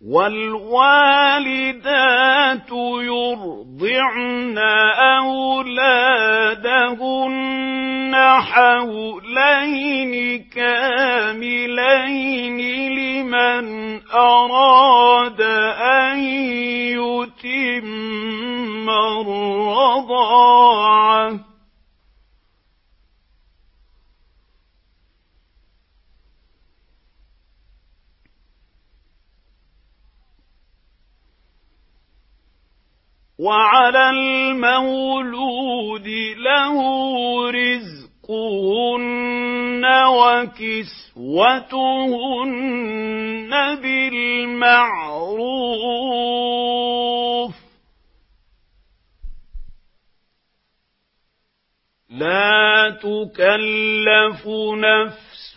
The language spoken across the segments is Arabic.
والوالدات يرضعن أولادهن حولين كاملين لمن أراد أن يتم الرضاعة. وعلى المولود له رزقهن وكسوتهن بالمعروف لا تكلف نفس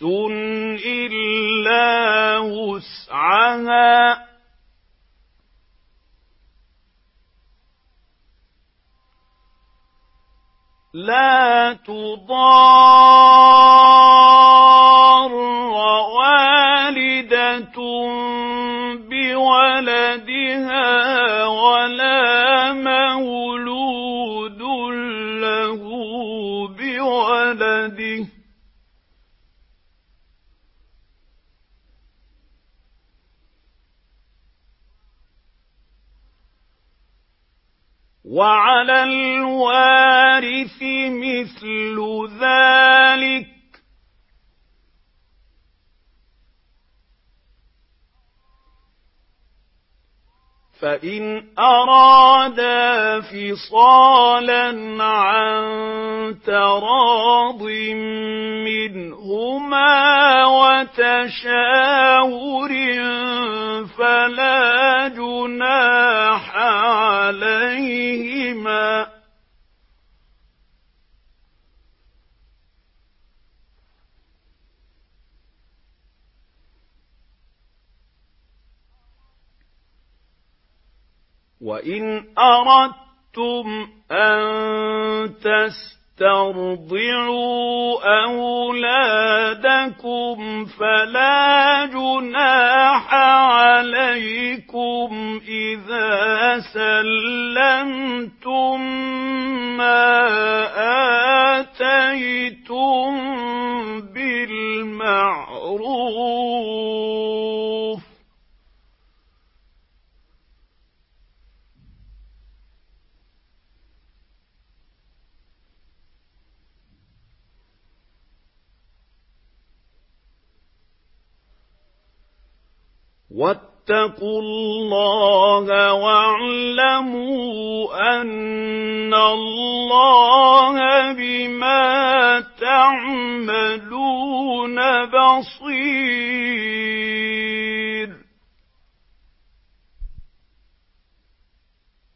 إلا وسعها لا تضار والدة بولدها ولا مولود له بولده وعلى الوارث مثل ذلك فإن أرادا فصالا عن تراض منهما وتشاور فلا جناح عليهما وإن أردتم أن تسترضعوا أولادكم فلا جناح عليكم إذا سلمتم ما آتيتم بالمعروف واتقوا الله واعلموا أن الله بما تعملون بصير.